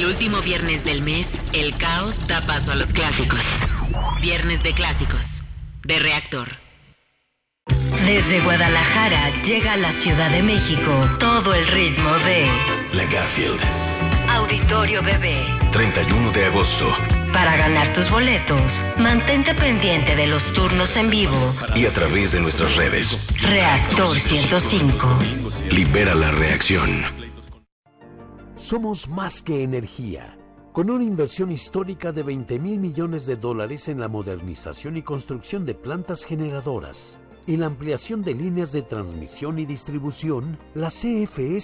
último viernes del mes, el caos da paso a los clásicos. Viernes de clásicos, de Reactor. Desde Guadalajara llega a la Ciudad de México todo el ritmo de La Garfield. Auditorio Bebé. 31 de agosto. Para ganar tus boletos, mantente pendiente de los turnos en vivo Y a través de nuestras redes. Reactor 105. Libera la reacción. Somos más que energía. Con una inversión histórica de $20,000 millones en la modernización y construcción de plantas generadoras y la ampliación de líneas de transmisión y distribución, la CFE